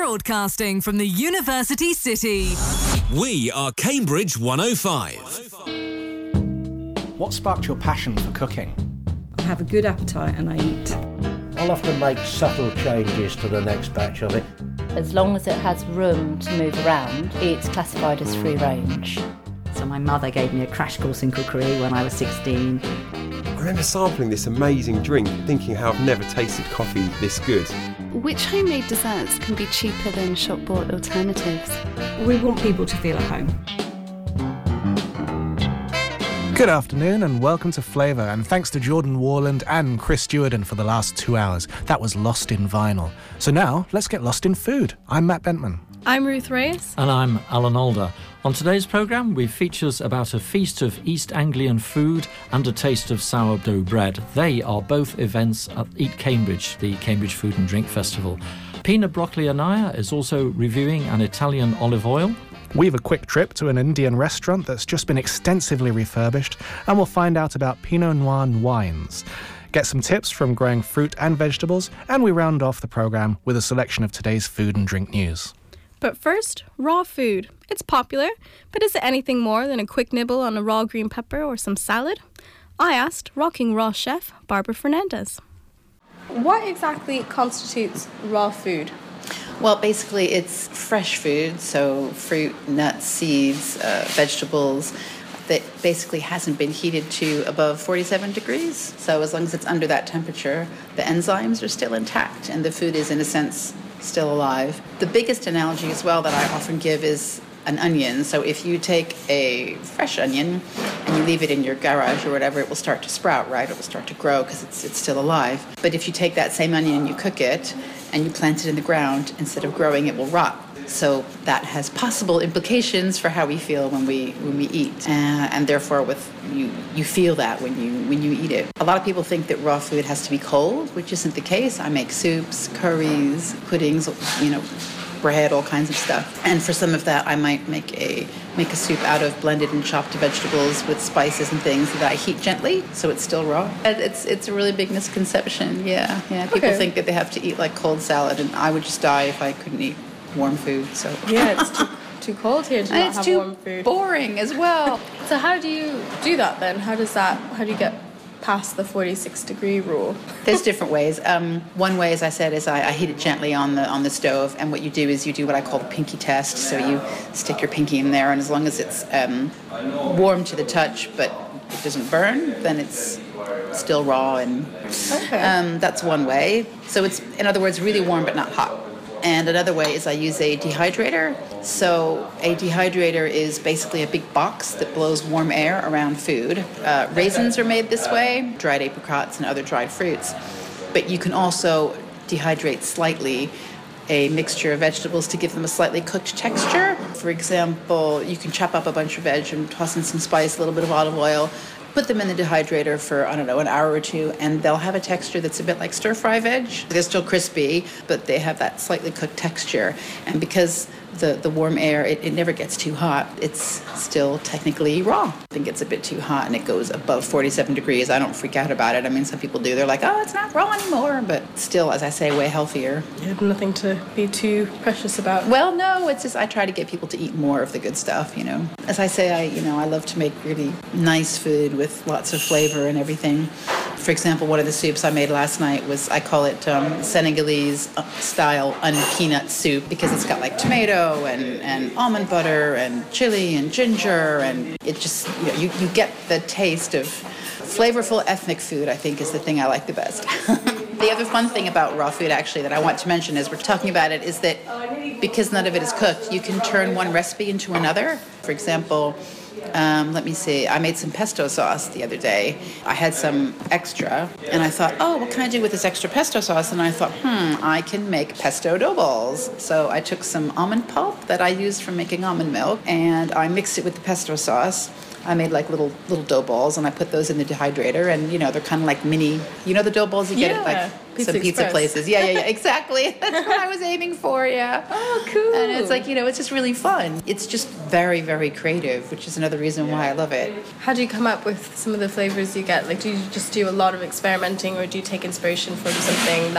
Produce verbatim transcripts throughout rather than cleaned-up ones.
Broadcasting from the University City. We are Cambridge one oh five. What sparked your passion for cooking? I have a good appetite and I eat. I'll often make subtle changes to the next batch of it. As long as it has room to move around, it's classified as free range. So my mother gave me a crash course in cookery when I was sixteen. I remember sampling this amazing drink, thinking how I've never tasted coffee this good. Which homemade desserts can be cheaper than shop-bought alternatives? We want people to feel at home. Good afternoon and welcome to Flavour, and thanks to Jordan Warland and Chris Stewarden for the last two hours. That was Lost in Vinyl. So now, let's get lost in food. I'm Matt Bentman. I'm Ruth Reyes. And I'm Alan Alder. On today's programme, we features about a feast of East Anglian food and a taste of sourdough bread. They are both events at Eat Cambridge, the Cambridge Food and Drink Festival. Pina Brocoli-Anaya is also reviewing an Italian olive oil. We have a quick trip to an Indian restaurant that's just been extensively refurbished, and we'll find out about Pinot Noir wines. Get some tips from growing fruit and vegetables, and we round off the programme with a selection of today's food and drink news. But first, raw food. It's popular, but is it anything more than a quick nibble on a raw green pepper or some salad? I asked Rocking Raw chef Barbara Fernandez. What exactly constitutes raw food? Well, basically it's fresh food, so fruit, nuts, seeds, uh, vegetables, that basically hasn't been heated to above forty-seven degrees. So as long as it's under that temperature, the enzymes are still intact and the food is, in a sense, still alive. The biggest analogy as well that I often give is an onion. So if you take a fresh onion and you leave it in your garage or whatever, it will start to sprout, right? It will start to grow because it's it's still alive. But if you take that same onion and you cook it and you plant it in the ground, instead of growing, it will rot. So that has possible implications for how we feel when we when we eat, uh, and therefore, with you you feel that when you when you eat it. A lot of people think that raw food has to be cold, which isn't the case. I make soups, curries, puddings, you know, bread, all kinds of stuff. And for some of that, I might make a make a soup out of blended and chopped vegetables with spices and things that I heat gently, so it's still raw. It's it's a really big misconception. Yeah, yeah. People Okay. think that they have to eat like cold salad, and I would just die if I couldn't eat warm food. So Yeah, it's too, too cold here to and not it's have too warm food. boring as well. So how do you do that then? How does that, how do you get past the forty-six degree rule? There's different ways. Um, one way, as I said, is I, I heat it gently on the on the stove, and what you do is you do what I call the pinky test. So you stick your pinky in there, and as long as it's um, warm to the touch, but it doesn't burn, then it's still raw, and Okay. um, that's one way. So it's, in other words, really warm but not hot. And another way is I use a dehydrator. So a dehydrator is basically a big box that blows warm air around food. Uh, raisins are made this way, dried apricots and other dried fruits. But you can also dehydrate slightly a mixture of vegetables to give them a slightly cooked texture. For example, you can chop up a bunch of veg and toss in some spice, a little bit of olive oil, put them in the dehydrator for, I don't know, an hour or two, and they'll have a texture that's a bit like stir-fry veg. They're still crispy, but they have that slightly cooked texture. And because the, the warm air, it, it never gets too hot, it's still technically raw. I think it's a bit too hot and it goes above forty-seven degrees. I don't freak out about it. I mean, some people do. They're like, oh, it's not raw anymore. But still, as I say, way healthier. Yeah, nothing to be too precious about. Well, no, it's just I try to get people to eat more of the good stuff, you know. As I say, I you know, I love to make really nice food with lots of flavor and everything. For example, one of the soups I made last night was, I call it um, Senegalese style un-peanut soup, because it's got like tomato and, and almond butter and chili and ginger, and it just, you know, you, you get the taste of flavorful ethnic food, I think, is the thing I like the best. The other fun thing about raw food, actually, that I want to mention as we're talking about it, is that because none of it is cooked, you can turn one recipe into another. For example, Um, let me see, I made some pesto sauce the other day. I had some extra, and I thought, oh, what can I do with this extra pesto sauce? And I thought, hmm, I can make pesto dough balls. So I took some almond pulp that I used for making almond milk, and I mixed it with the pesto sauce. I made like little little dough balls, and I put those in the dehydrator, and you know, they're kind of like mini, you know the dough balls you get Yeah. at like Pizza some pizza Express. places. Yeah, yeah, yeah, exactly. That's what I was aiming for, yeah. Oh, cool. And it's like, you know, it's just really fun. It's just very, very creative, which is another reason why I love it. How do you come up with some of the flavors you get? Like, do you just do a lot of experimenting, or do you take inspiration from something that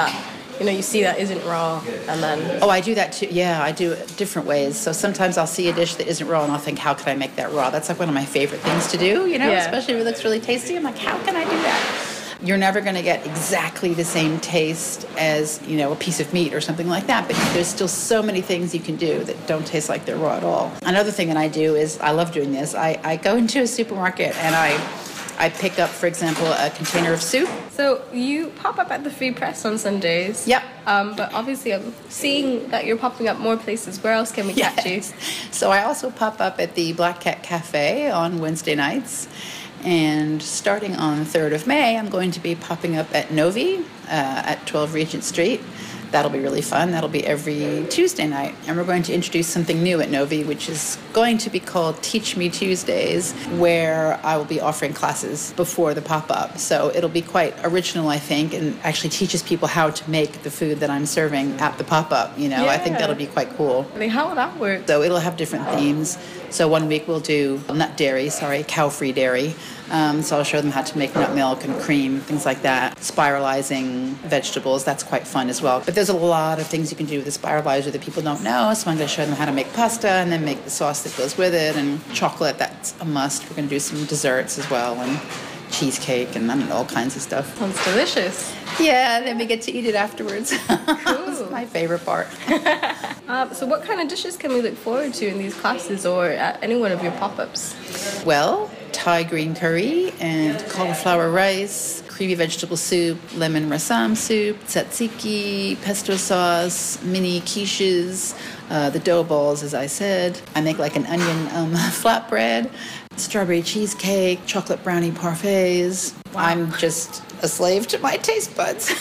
you know, you see that isn't raw, and then... Oh, I do that too. Yeah, I do it different ways. So sometimes I'll see a dish that isn't raw, and I'll think, how can I make that raw? That's like one of my favorite things to do, you know, Yeah. especially if it looks really tasty. I'm like, how can I do that? You're never going to get exactly the same taste as, you know, a piece of meat or something like that, but there's still so many things you can do that don't taste like they're raw at all. Another thing that I do is, I love doing this, I, I go into a supermarket and I I pick up, for example, a container of soup. So you pop up at the Free Press on Sundays. Yep. Um, but obviously I'm seeing that you're popping up more places. Where else can we catch you? So I also pop up at the Black Cat Cafe on Wednesday nights. And starting on the third of May, I'm going to be popping up at Novi uh, at twelve Regent Street. That'll be really fun. That'll be every Tuesday night. And we're going to introduce something new at Novi, which is going to be called Teach Me Tuesdays, where I will be offering classes before the pop-up. So it'll be quite original, I think, and actually teaches people how to make the food that I'm serving at the pop-up. You know, Yeah. I think that'll be quite cool. I mean, how will that work? So it'll have different themes. So one week we'll do nut dairy, sorry, cow-free dairy. Um, so I'll show them how to make nut milk and cream, things like that. Spiralizing vegetables, that's quite fun as well. But there's a lot of things you can do with a spiralizer that people don't know. So I'm going to show them how to make pasta and then make the sauce that goes with it. And chocolate, that's a must. We're going to do some desserts as well, and cheesecake, and I don't know, all kinds of stuff. Sounds delicious. Yeah, then we get to eat it afterwards. That's my favorite part. Um, so what kind of dishes can we look forward to in these classes or at any one of your pop-ups? Well, Thai green curry and cauliflower rice, creamy vegetable soup, lemon rasam soup, tzatziki, pesto sauce, mini quiches, uh, the dough balls, as I said. I make like an onion um, flatbread, strawberry cheesecake, chocolate brownie parfaits. Wow. I'm just a slave to my taste buds.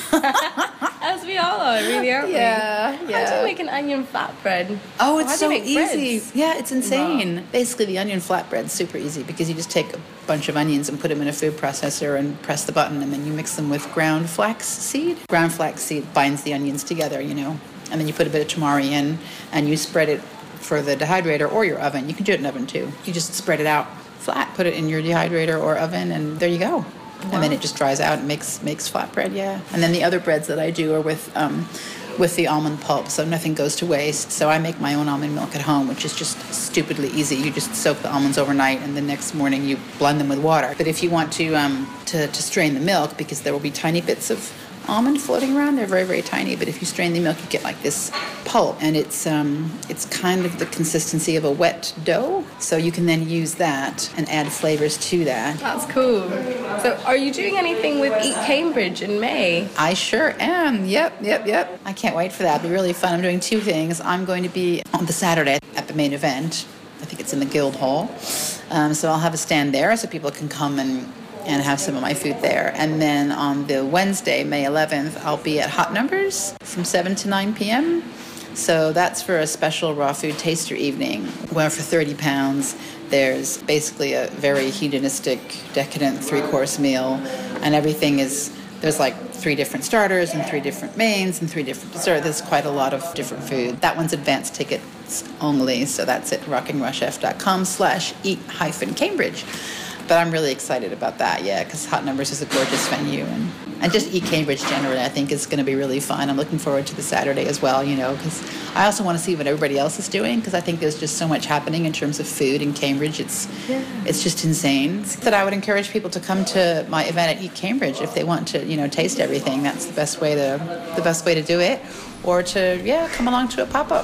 As we all are, really, aren't Yeah, we? yeah. How do you make an onion flatbread? Oh, Or it's how so do you make easy. breads? Yeah, it's insane. Wow. Basically, the onion flatbread's super easy because you just take a bunch of onions and put them in a food processor and press the button, and then you mix them with ground flax seed. Ground flax seed binds the onions together, you know, and then you put a bit of tamari in, and you spread it for the dehydrator or your oven. You can do it in oven too. You just spread it out flat, put it in your dehydrator or oven, and there you go. Wow. And then it just dries out and makes makes flatbread, yeah. And then the other breads that I do are with um, with the almond pulp, so nothing goes to waste. So I make my own almond milk at home, which is just stupidly easy. You just soak the almonds overnight, and the next morning you blend them with water. But if you want to um, to, to strain the milk, because there will be tiny bits of almond floating around, they're very, very tiny, but if you strain the milk, you get like this pulp, and it's um, it's kind of the consistency of a wet dough, so you can then use that and add flavors to that. That's cool. So are you doing anything with Eat Cambridge in May? I sure am. Yep, yep, yep. I can't wait for that. It'll be really fun. I'm doing two things. I'm going to be on the Saturday at the main event. I think it's in the Guildhall. Um, so I'll have a stand there so people can come and and have some of my food there. And then on the Wednesday, May eleventh, I'll be at Hot Numbers from seven to nine p.m. So that's for a special raw food taster evening, where for thirty pounds, there's basically a very hedonistic, decadent three-course meal, and everything is, there's like three different starters and three different mains and three different desserts. There's quite a lot of different food. That one's advanced tickets only, so that's at rockingraw.chef.com slash eat hyphen Cambridge. But I'm really excited about that, yeah, because Hot Numbers is a gorgeous venue. And, and just Eat Cambridge generally, I think, is going to be really fun. I'm looking forward to the Saturday as well, you know, because I also want to see what everybody else is doing, because I think there's just so much happening in terms of food in Cambridge. It's yeah. it's just insane. That I would encourage people to come to my event at Eat Cambridge if they want to, you know, taste everything. That's the best way to the best way to do it. Or to, yeah, come along to a pop-up.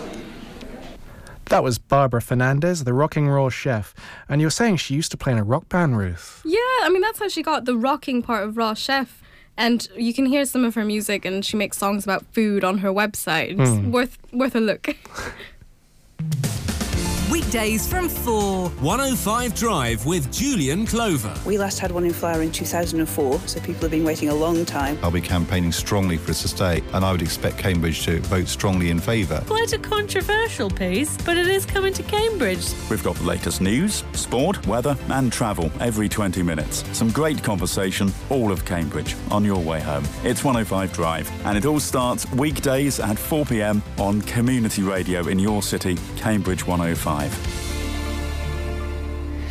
That was Barbara Fernandez, the Rocking Raw chef. And you were saying she used to play in a rock band, Ruth. Yeah, I mean, that's how she got the rocking part of Raw Chef. And you can hear some of her music, and she makes songs about food on her website. It's mm. worth, worth a look. Weekdays from four. one oh five Drive with Julian Clover. We last had one in Flower in two thousand four, so people have been waiting a long time. I'll be campaigning strongly for us to stay, and I would expect Cambridge to vote strongly in favour. Quite a controversial piece, but it is coming to Cambridge. We've got the latest news, sport, weather and travel every twenty minutes. Some great conversation, all of Cambridge, on your way home. It's one oh five Drive, and it all starts weekdays at four p.m. on Community Radio in your city, Cambridge one oh five.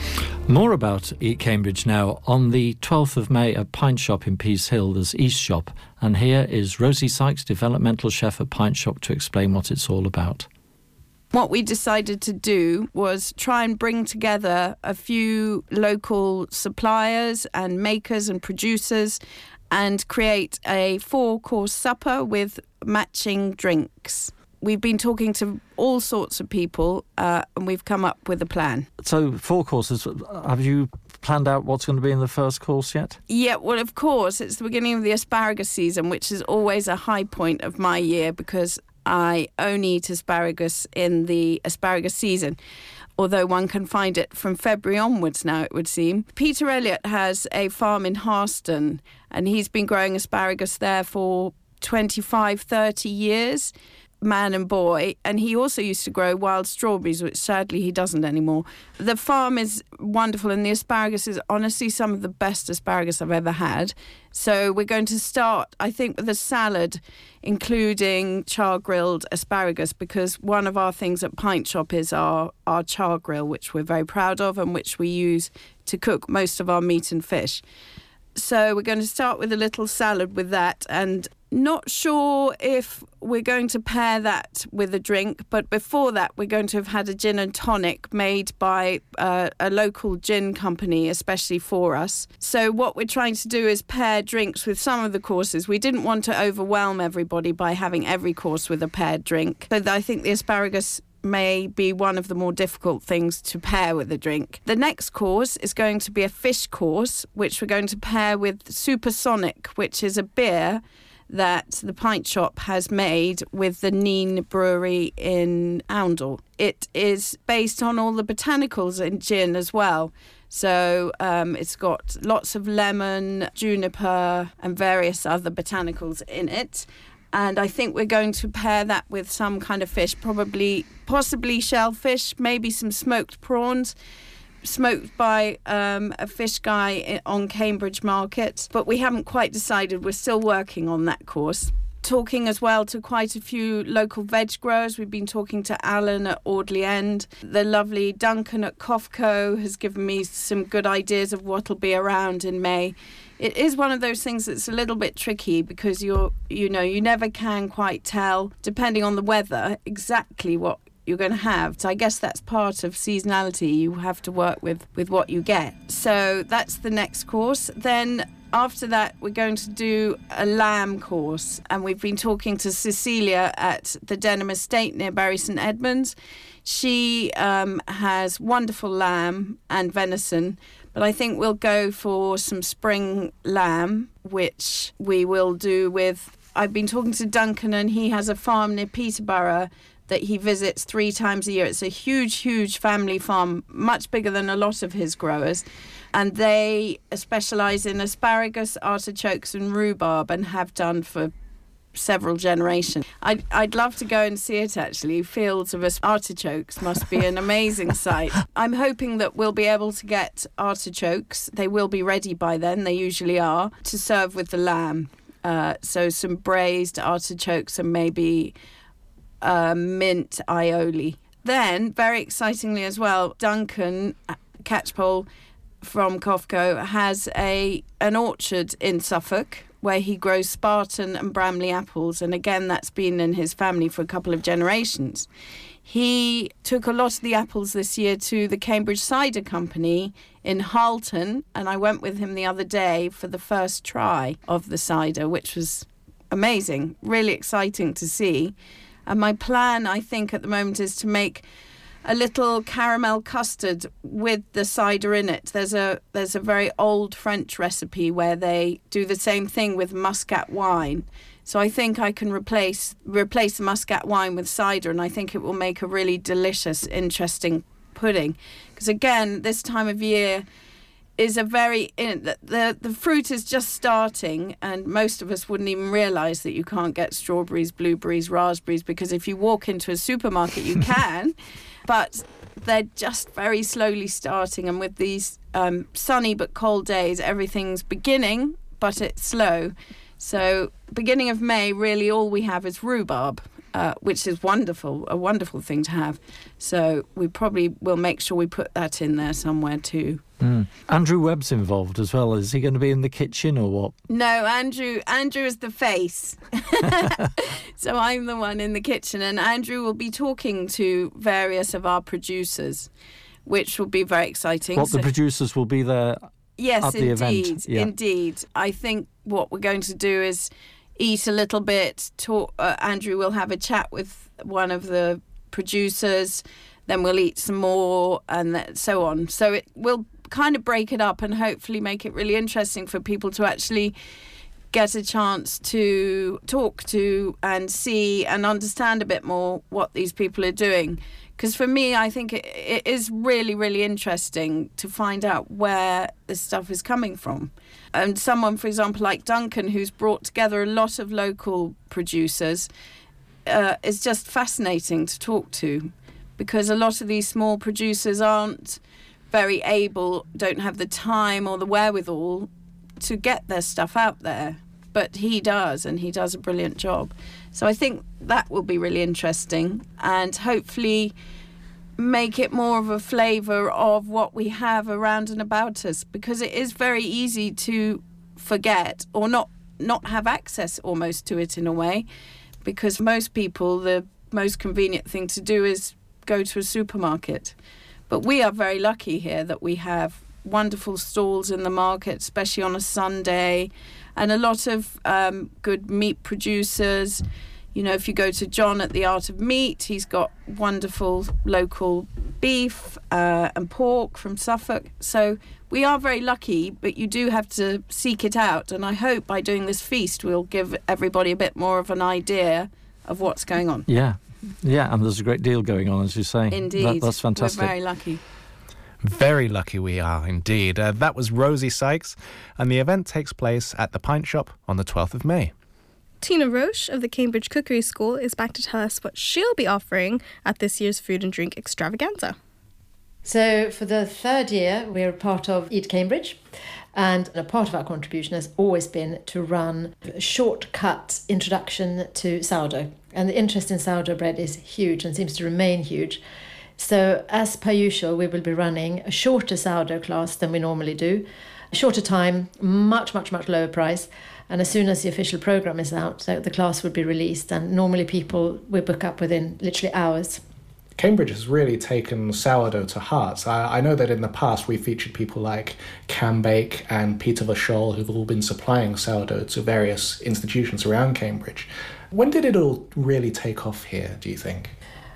More about Eat Cambridge now. On the twelfth of May at Pint Shop in Peace Hill, there's East Shop. And here is Rosie Sykes, developmental chef at Pint Shop, to explain what it's all about. What we decided to do was try and bring together a few local suppliers and makers and producers and create a four-course supper with matching drinks. We've been talking to all sorts of people uh, and we've come up with a plan. So, four courses. Have you planned out what's going to be in the first course yet? Yeah, well, of course, it's the beginning of the asparagus season, which is always a high point of my year because I only eat asparagus in the asparagus season, although one can find it from February onwards now, it would seem. Peter Elliott has a farm in Harston, and he's been growing asparagus there for twenty-five, thirty years, man and boy, and he also used to grow wild strawberries, which sadly he doesn't anymore. The farm is wonderful, and the asparagus is honestly some of the best asparagus I've ever had. So we're going to start, I think, with a salad, including char-grilled asparagus, because one of our things at Pint Shop is our, our char grill, which we're very proud of and which we use to cook most of our meat and fish. So we're going to start with a little salad with that, and not sure if we're going to pair that with a drink, but before that we're going to have had a gin and tonic made by uh, a local gin company, especially for us. So what we're trying to do is pair drinks with some of the courses. We didn't want to overwhelm everybody by having every course with a paired drink. So I think the asparagus may be one of the more difficult things to pair with a drink. The next course is going to be a fish course, which we're going to pair with Supersonic, which is a beer that the Pint Shop has made with the Neen Brewery in Oundle. It is based on all the botanicals in gin as well. So um, it's got lots of lemon, juniper and various other botanicals in it. And I think we're going to pair that with some kind of fish, probably, possibly shellfish, maybe some smoked prawns, smoked by um, a fish guy on Cambridge Market. But we haven't quite decided. We're still working on that course. Talking as well to quite a few local veg growers. We've been talking to Alan at Audley End. The lovely Duncan at Cofco has given me some good ideas of what'll be around in May. It is one of those things that's a little bit tricky because you're, you know, you never can quite tell, depending on the weather, exactly what you're going to have. So I guess that's part of seasonality. You have to work with, with what you get. So that's the next course. Then after that, we're going to do a lamb course. And we've been talking to Cecilia at the Denham Estate near Bury St Edmunds. She um, has wonderful lamb and venison, but I think we'll go for some spring lamb, which we will do with... I've been talking to Duncan, and he has a farm near Peterborough that he visits three times a year. It's a huge, huge family farm, much bigger than a lot of his growers. And they specialise in asparagus, artichokes and rhubarb, and have done for several generations. I'd, I'd love to go and see it, actually. Fields of artichokes must be an amazing sight. I'm hoping that we'll be able to get artichokes. They will be ready by then, they usually are, to serve with the lamb. Uh, so some braised artichokes and maybe uh, mint aioli. Then, very excitingly as well, Duncan Catchpole from Cofco has a an orchard in Suffolk where he grows Spartan and Bramley apples, and again that's been in his family for a couple of generations. He took a lot of the apples this year to the Cambridge Cider Company in Halton, and I went with him the other day for the first try of the cider, which was amazing, really exciting to see. And my plan, I think, at the moment is to make a little caramel custard with the cider in it. There's a there's a very old French recipe where they do the same thing with muscat wine. So I think I can replace replace the muscat wine with cider, and I think it will make a really delicious, interesting pudding. Because again, this time of year is a very the, the the fruit is just starting, and most of us wouldn't even realise that you can't get strawberries, blueberries, raspberries, because if you walk into a supermarket you can. But they're just very slowly starting, and with these um, sunny but cold days, everything's beginning, but it's slow. So beginning of May, really all we have is rhubarb. uh, which is wonderful, a wonderful thing to have. So we probably will make sure we put that in there somewhere too. Mm. Andrew Webb's involved as well. Is he going to be in the kitchen or what? No, Andrew Andrew is the face. So I'm the one in the kitchen, and Andrew will be talking to various of our producers, which will be very exciting. What, so, the producers will be there yes, at the indeed, event? Yeah. Indeed. I think what we're going to do is eat a little bit. Talk, uh, Andrew will have a chat with one of the producers, then we'll eat some more, and th- so on. So it will kind of break it up and hopefully make it really interesting for people to actually get a chance to talk to and see and understand a bit more what these people are doing. Because for me, I think it, it is really, really interesting to find out where this stuff is coming from. And someone, for example, like Duncan, who's brought together a lot of local producers, uh, is just fascinating to talk to, because a lot of these small producers aren't very able, don't have the time or the wherewithal to get their stuff out there. But he does, and he does a brilliant job. So I think that will be really interesting, and hopefully make it more of a flavour of what we have around and about us, because it is very easy to forget or not, not have access almost to it in a way, because most people, the most convenient thing to do is go to a supermarket. But we are very lucky here that we have wonderful stalls in the market, especially on a Sunday, and a lot of um, good meat producers. You know, if you go to John at the Art of Meat, he's got wonderful local beef uh, and pork from Suffolk. So we are very lucky, but you do have to seek it out. And I hope by doing this feast, we'll give everybody a bit more of an idea of what's going on. Yeah. Yeah, and there's a great deal going on, as you say. Indeed. That, that's fantastic. We're very lucky. Very lucky we are, indeed. Uh, that was Rosie Sykes, and the event takes place at the Pint Shop on the twelfth of May. Tina Roche of the Cambridge Cookery School is back to tell us what she'll be offering at this year's Food and Drink Extravaganza. So for the third year, we're part of Eat Cambridge, and a part of our contribution has always been to run a shortcut introduction to sourdough. And the interest in sourdough bread is huge and seems to remain huge. So as per usual, we will be running a shorter sourdough class than we normally do. A shorter time, much, much, much lower price. And as soon as the official programme is out, so the class would be released. And normally people will book up within literally hours. Cambridge has really taken sourdough to heart. I, I know that in the past we featured people like Cam Bake and Peter Vachol, who've all been supplying sourdough to various institutions around Cambridge. When did it all really take off here, do you think?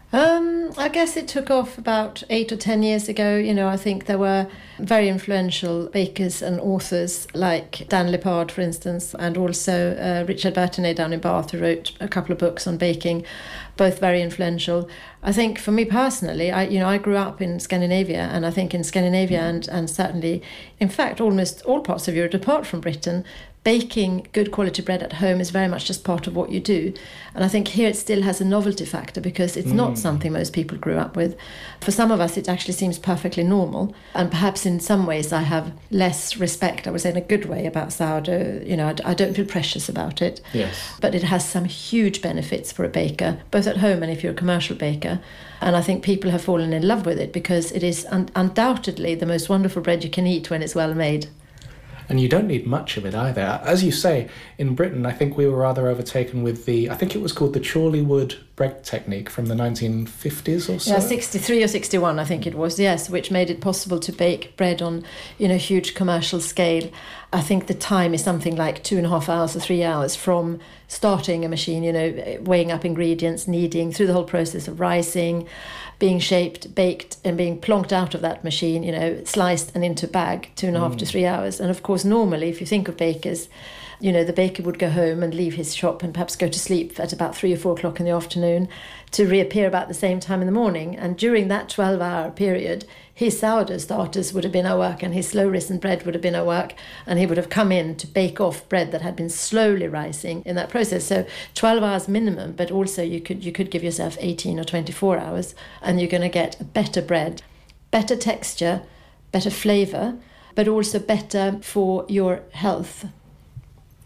Um, I guess it took off about eight or ten years ago. You know, I think there were very influential bakers and authors like Dan Lippard, for instance, and also uh, Richard Bertinet down in Bath, who wrote a couple of books on baking, both very influential. I think for me personally, I you know I grew up in Scandinavia, and I think in Scandinavia and, and certainly, in fact, almost all parts of Europe apart from Britain, baking good quality bread at home is very much just part of what you do. And I think here it still has a novelty factor because it's mm. not something most people grew up with. For some of us, it actually seems perfectly normal. And perhaps in some ways I have less respect, I would say in a good way, about sourdough. You know, I, I don't feel precious about it. Yes. But it has some huge benefits for a baker, both at home and if you're a commercial baker. And I think people have fallen in love with it because it is un- undoubtedly the most wonderful bread you can eat when it's well made. And you don't need much of it either. As you say, in Britain, I think we were rather overtaken with the, I think it was called the Chorleywood bread technique from the nineteen fifties or so. Yeah, sixty-three or sixty-one, I think it was, yes, which made it possible to bake bread on, you know, huge commercial scale. I think the time is something like two and a half hours or three hours from starting a machine, you know, weighing up ingredients, kneading, through the whole process of rising, being shaped, baked, and being plonked out of that machine, you know, sliced and into bag, two and a half mm. to three hours. And of course, normally, if you think of bakers, you know, the baker would go home and leave his shop and perhaps go to sleep at about three or four o'clock in the afternoon to reappear about the same time in the morning. And during that twelve-hour period, his sourdough starters would have been at work and his slow-risen bread would have been at work, and he would have come in to bake off bread that had been slowly rising in that process. So twelve hours minimum, but also you could you could give yourself eighteen or twenty-four hours, and you're going to get a better bread, better texture, better flavour, but also better for your health.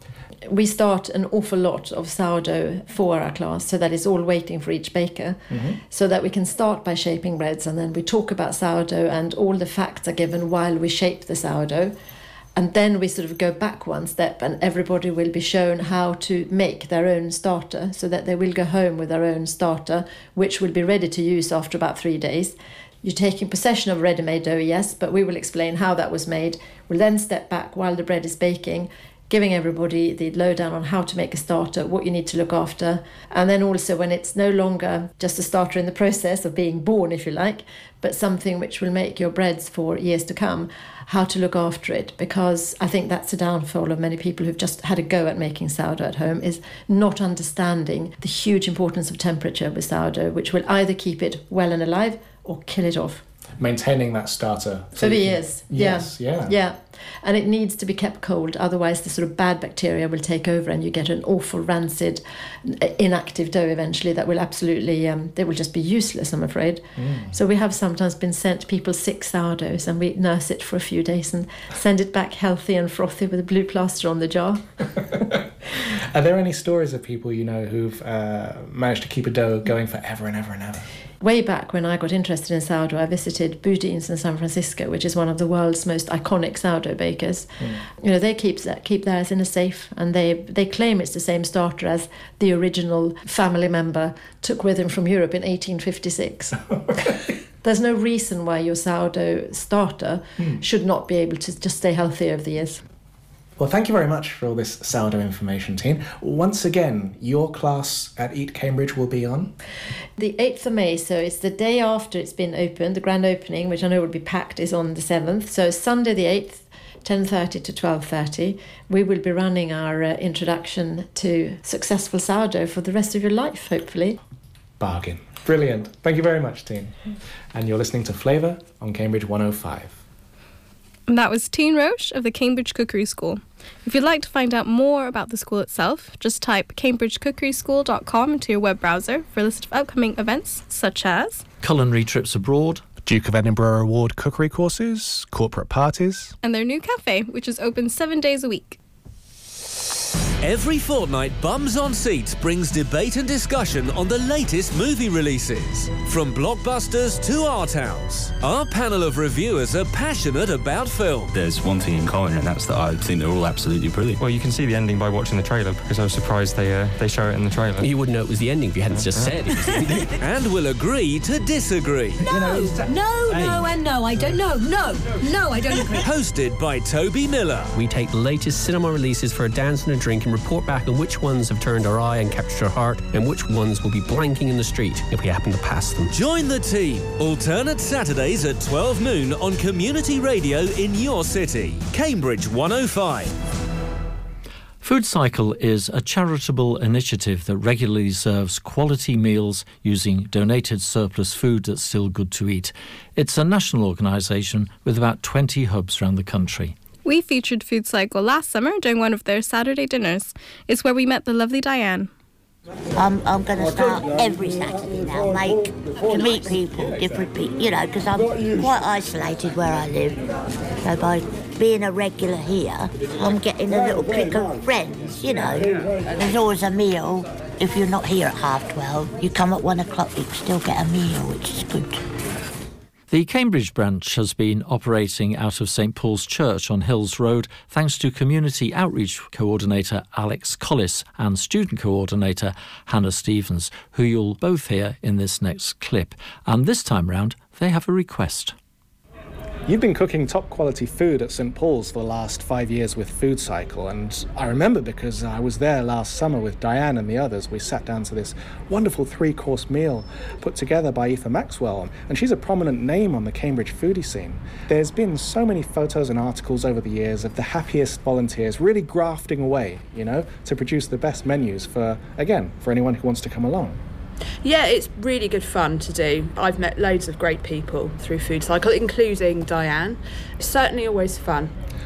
we start an awful lot of sourdough for our class, so that it's all waiting for each baker, mm-hmm. so that we can start by shaping breads, and then we talk about sourdough and all the facts are given while we shape the sourdough. And then we sort of go back one step and everybody will be shown how to make their own starter, so that they will go home with their own starter, which will be ready to use after about three days. You're taking possession of ready-made dough, yes, but we will explain how that was made. We'll then step back while the bread is baking, giving everybody the lowdown on how to make a starter, what you need to look after. And then also when it's no longer just a starter in the process of being born, if you like, but something which will make your breads for years to come, how to look after it. Because I think that's the downfall of many people who've just had a go at making sourdough at home, is not understanding the huge importance of temperature with sourdough, which will either keep it well and alive or kill it off. Maintaining that starter for years. Yes, yeah. yeah. Yeah. And it needs to be kept cold, otherwise the sort of bad bacteria will take over and you get an awful rancid, inactive dough eventually that will absolutely, um, they will just be useless, I'm afraid. Mm. So we have sometimes been sent people sick sourdoughs and we nurse it for a few days and send it back healthy and frothy with a blue plaster on the jar. Are there any stories of people you know who've uh, managed to keep a dough going for ever and ever and ever? Way back when I got interested in sourdough, I visited Boudin's in San Francisco, which is one of the world's most iconic sourdough bakers. Mm. You know, they keep keep theirs in a safe, and they they claim it's the same starter as the original family member took with him from Europe in eighteen fifty-six. There's no reason why your sourdough starter mm. should not be able to just stay healthy over the years. Well, thank you very much for all this sourdough information, Tine. Once again, your class at Eat Cambridge will be on? The eighth of May, so it's the day after it's been opened. The grand opening, which I know will be packed, is on the seventh. So Sunday the eighth, ten thirty to twelve thirty, we will be running our uh, introduction to successful sourdough for the rest of your life, hopefully. Bargain. Brilliant. Thank you very much, Tine. And you're listening to Flavour on Cambridge one oh five. And that was Tine Roche of the Cambridge Cookery School. If you'd like to find out more about the school itself, just type cambridge cookery school dot com into your web browser for a list of upcoming events such as culinary trips abroad, Duke of Edinburgh Award cookery courses, corporate parties, and their new cafe, which is open seven days a week. Every fortnight, Bums on Seats brings debate and discussion on the latest movie releases. From blockbusters to art house, our panel of reviewers are passionate about film. There's one thing in common, and that's that I think they're all absolutely brilliant. Well, you can see the ending by watching the trailer, because I was surprised they uh, they show it in the trailer. You wouldn't know it was the ending if you hadn't yeah. just said it was the ending. And we'll agree to disagree. No, no, hey. no, and no, I don't know. No, no, I don't agree. Hosted by Toby Miller. We take the latest cinema releases for a dance and a drink and report back on which ones have turned our eye and captured our heart, and which ones will be blanking in the street if we happen to pass them. Join the team. Alternate Saturdays at twelve noon on Community Radio in your city. Cambridge one oh five. Food Cycle is a charitable initiative that regularly serves quality meals using donated surplus food that's still good to eat. It's a national organisation with about twenty hubs around the country. We featured Food Cycle last summer during one of their Saturday dinners. It's where we met the lovely Diane. I'm, I'm going to start every Saturday now, make, to meet people, different people, you know, because I'm quite isolated where I live. So by being a regular here, I'm getting a little clique of friends, you know. There's always a meal. If you're not here at half twelve, you come at one o'clock, you can still get a meal, which is good. The Cambridge branch has been operating out of St Paul's Church on Hills Road thanks to Community Outreach Coordinator Alex Collis and Student Coordinator Hannah Stevens, who you'll both hear in this next clip. And this time round, they have a request. You've been cooking top quality food at St Paul's for the last five years with Food Cycle, and I remember because I was there last summer with Diane and the others. We sat down to this wonderful three-course meal put together by Aoife Maxwell, and she's a prominent name on the Cambridge foodie scene. There's been so many photos and articles over the years of the happiest volunteers really grafting away, you know, to produce the best menus for, again, for anyone who wants to come along. Yeah, it's really good fun to do. I've met loads of great people through Food Cycle, including Diane. It's certainly always fun.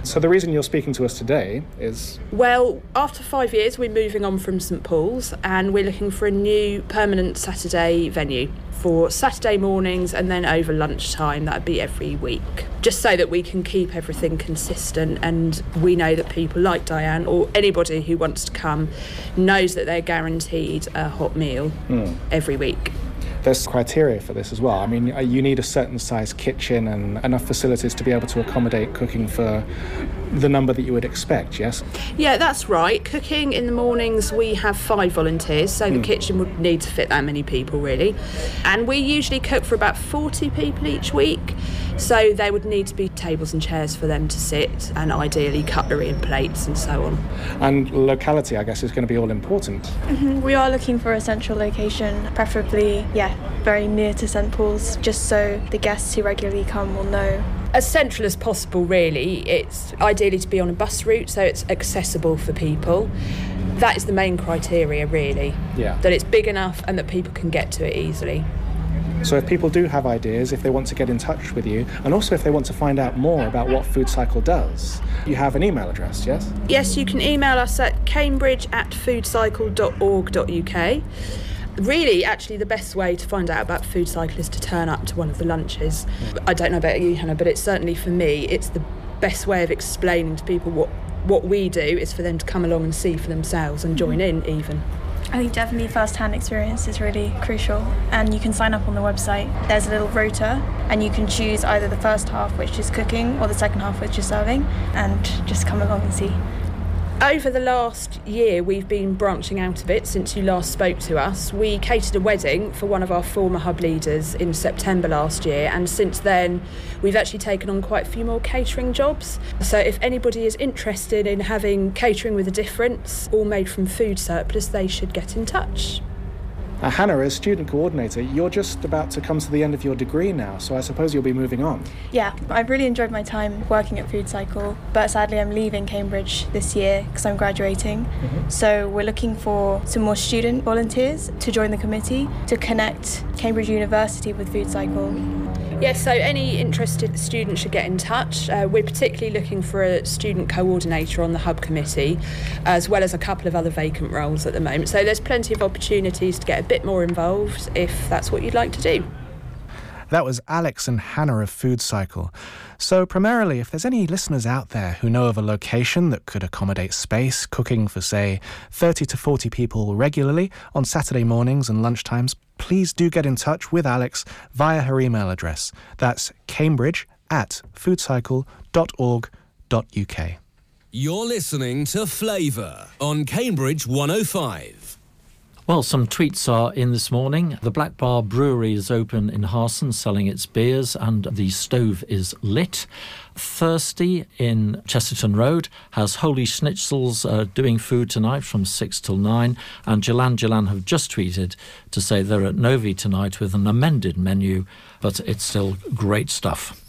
So the reason you're speaking to us today is... Well, after five years, we're moving on from St Paul's and we're looking for a new permanent Saturday venue for Saturday mornings and then over lunchtime. That'd be every week, just so that we can keep everything consistent, and we know that people like Diane or anybody who wants to come knows that they're guaranteed a hot meal mm. every week. There's criteria for this as well. I mean, you need a certain size kitchen and enough facilities to be able to accommodate cooking for the number that you would expect, yes? Yeah, that's right. Cooking in the mornings, we have five volunteers, so the mm. kitchen would need to fit that many people, really. And we usually cook for about forty people each week, so there would need to be tables and chairs for them to sit, and ideally cutlery and plates and so on. And locality, I guess, is going to be all important. Mm-hmm. We are looking for a central location, preferably, yeah, very near to St Paul's, just so the guests who regularly come will know. As central as possible, really. It's ideally to be on a bus route, so it's accessible for people. That is the main criteria, really. Yeah. That it's big enough and that people can get to it easily. So if people do have ideas, if they want to get in touch with you, and also if they want to find out more about what Food Cycle does, you have an email address, yes? Yes, you can email us at cambridge at foodcycle dot org dot U K. Really, actually, the best way to find out about Food Cycle is to turn up to one of the lunches. I don't know about you, Hannah, but it's certainly for me, it's the best way of explaining to people what, what we do is for them to come along and see for themselves and join in even. I think definitely first-hand experience is really crucial, and you can sign up on the website. There's a little rota, and you can choose either the first half, which is cooking, or the second half, which is serving, and just come along and see. Over the last year, we've been branching out a bit since you last spoke to us. We catered a wedding for one of our former hub leaders in September last year, and since then we've actually taken on quite a few more catering jobs. So if anybody is interested in having catering with a difference, all made from food surplus, they should get in touch. Uh, Hannah, as student coordinator, you're just about to come to the end of your degree now, so I suppose you'll be moving on. Yeah, I've really enjoyed my time working at Food Cycle, but sadly I'm leaving Cambridge this year because I'm graduating. Mm-hmm. So we're looking for some more student volunteers to join the committee to connect Cambridge University with Food Cycle. Yes, so any interested student should get in touch. Uh, we're particularly looking for a student coordinator on the hub committee, as well as a couple of other vacant roles at the moment. So there's plenty of opportunities to get a bit more involved if that's what you'd like to do. That was Alex and Hannah of Food Cycle. So primarily, if there's any listeners out there who know of a location that could accommodate space, cooking for, say, thirty to forty people regularly on Saturday mornings and lunchtimes, please do get in touch with Alex via her email address. That's cambridge at foodcycle dot org dot U K. You're listening to Flavour on Cambridge one oh five. Well, some tweets are in this morning. The Black Bar Brewery is open in Harson, selling its beers, and the stove is lit. Thirsty in Chesterton Road has Holy Schnitzels uh, doing food tonight from six till nine. And Jalan Jalan have just tweeted to say they're at Novi tonight with an amended menu, but it's still great stuff.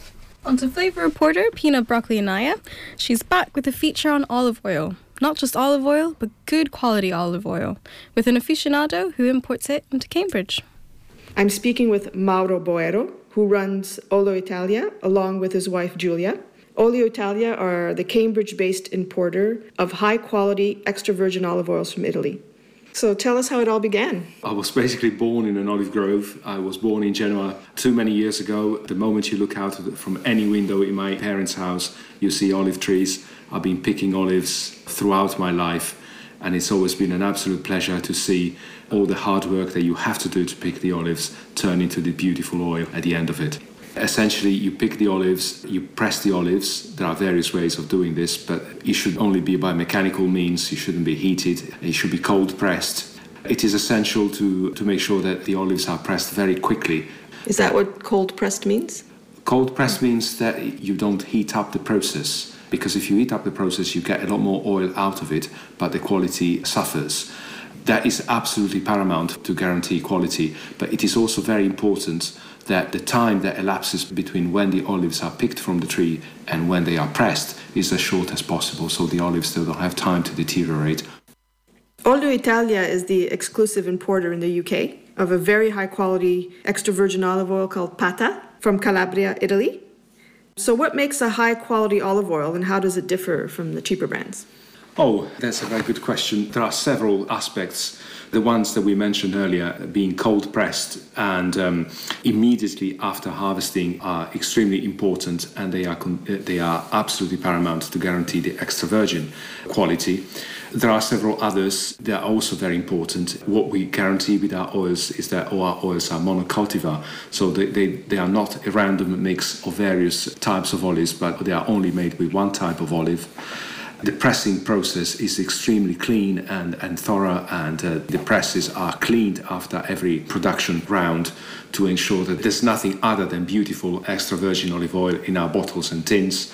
On to Flavour reporter Pina Broccoli-Anaya. She's back with a feature on olive oil. Not just olive oil, but good quality olive oil, with an aficionado who imports it into Cambridge. I'm speaking with Mauro Boero, who runs Olio Italia, along with his wife Giulia. Olio Italia are the Cambridge-based importer of high-quality extra virgin olive oils from Italy. So tell us how it all began. I was basically born in an olive grove. I was born in Genoa too many years ago. The moment you look out from any window in my parents' house, you see olive trees. I've been picking olives throughout my life, and it's always been an absolute pleasure to see all the hard work that you have to do to pick the olives turn into the beautiful oil at the end of it. Essentially, you pick the olives, you press the olives. There are various ways of doing this, but it should only be by mechanical means. You shouldn't be heated. It should be cold pressed. It is essential to, to make sure that the olives are pressed very quickly. Is that what cold pressed means? Cold pressed means that you don't heat up the process, because if you heat up the process, you get a lot more oil out of it, but the quality suffers. That is absolutely paramount to guarantee quality, but it is also very important that the time that elapses between when the olives are picked from the tree and when they are pressed is as short as possible, so the olives still don't have time to deteriorate. Olio Italia is the exclusive importer in the U K of a very high quality extra virgin olive oil called Pata from Calabria, Italy. So what makes a high-quality olive oil, and how does it differ from the cheaper brands? Oh, that's a very good question. There are several aspects. The ones that we mentioned earlier, being cold pressed and um, immediately after harvesting, are extremely important, and they are con- they are absolutely paramount to guarantee the extra virgin quality. There are several others that are also very important. What we guarantee with our oils is that all our oils are monocultivar, so they, they, they are not a random mix of various types of olives, but they are only made with one type of olive. The pressing process is extremely clean and, and thorough, and uh, the presses are cleaned after every production round to ensure that there's nothing other than beautiful extra virgin olive oil in our bottles and tins.